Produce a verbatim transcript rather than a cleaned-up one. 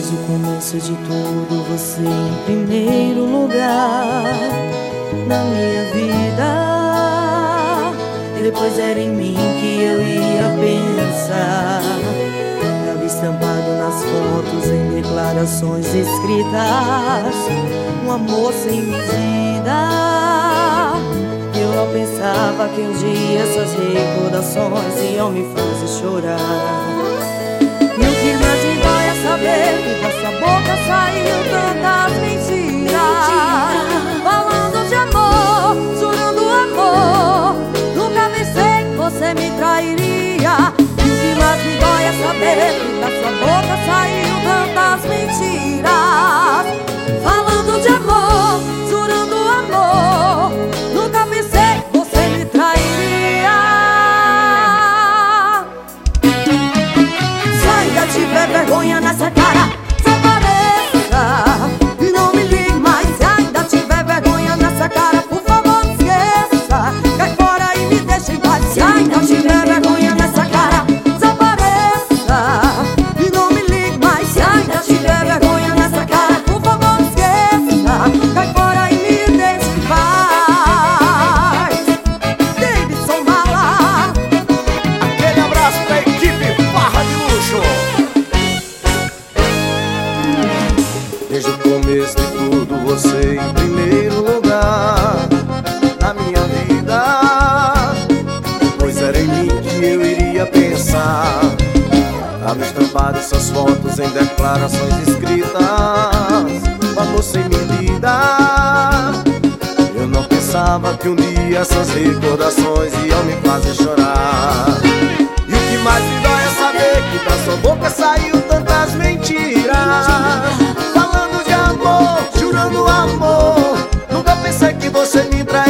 Desde o começo de tudo, você em primeiro lugar na minha vida. E depois era em mim que eu ia pensar. Tava estampado nas fotos, em declarações escritas, um amor sem medida. Eu não pensava que um dia essas recordações iam me fazer chorar. E o que mais me dói é saber que dessa boca saiu tantas mentiras. Falando de amor, jurando amor, nunca pensei que você me trairia. E o que mais me dói é saber que dessa boca saiu tantas mentiras. Falando de amor, jurando amor, nunca pensei que você me trairia. Se tiver vergonha nessa cara, desapareça e não me ligue mais. Se ainda tiver vergonha nessa cara, por favor, não esqueça. Cai fora e me deixa em paz. Se ainda tiver vergonha nessa cara, desapareça e não me ligue mais. Se ainda tiver vergonha nessa cara, por favor, não esqueça. Cai fora e me deixa em paz. Davidson Mala. Aquele abraço pra equipe Farra de Luxo. Desde o começo de tudo, você em primeiro lugar na minha vida. Pois era em mim que eu iria pensar. Tava estampado suas fotos em declarações escritas, um amor sem medida. Eu não pensava que um dia essas recordações iam me fazer chorar. E o que mais me dói é saber que da sua boca saiu tantas mentiras. Falando de amor, jurando amor, nunca pensei que você me trairia.